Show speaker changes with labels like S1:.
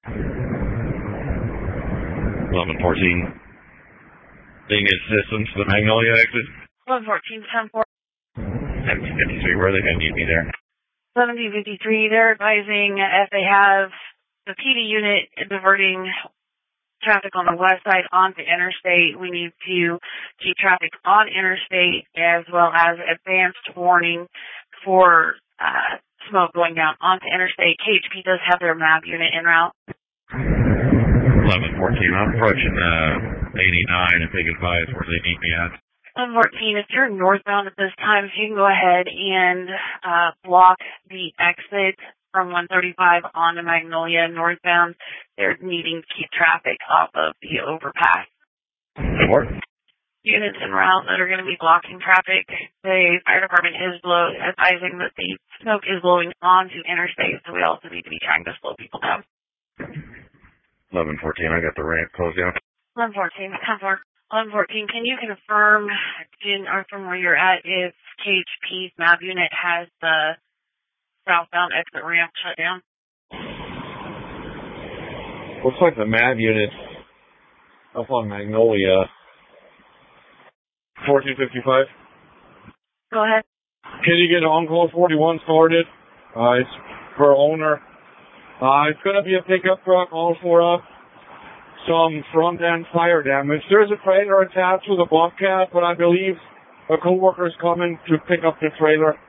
S1: 1114. Being assistance to the Magnolia exit.
S2: 1114, 10-4.
S1: 1753, where are they going to need me there?
S2: 1753, they're advising if they have the PD unit diverting traffic on the west side onto interstate, we need to keep traffic on interstate as well as advanced warning for smoke going down onto interstate. KHP does have their MAV unit en route.
S1: 1114, I'm approaching 89 if they can advise where they need me at.
S2: 1114, if you're northbound at this time, if you can go ahead and block the exit from 135 onto Magnolia northbound, they're needing to keep traffic off of the overpass.
S1: What?
S2: Units en route that are going to be blocking traffic. The fire department is advising that the smoke is blowing onto interstate, so we also need to be trying to slow people down.
S1: 1114, I got the ramp closed down.
S2: 1114, 10-4. 1114, can you confirm from where you're at if KHP's MAV unit has the southbound exit ramp shut down?
S3: Looks like the MAV unit up on Magnolia. 1455.
S2: Go ahead.
S3: Can you get on-call 41 started? It's for owner. It's going to be a pickup truck, all for some front-end fire damage. There's a trailer attached to the Bobcat, but I believe a co-worker is coming to pick up the trailer.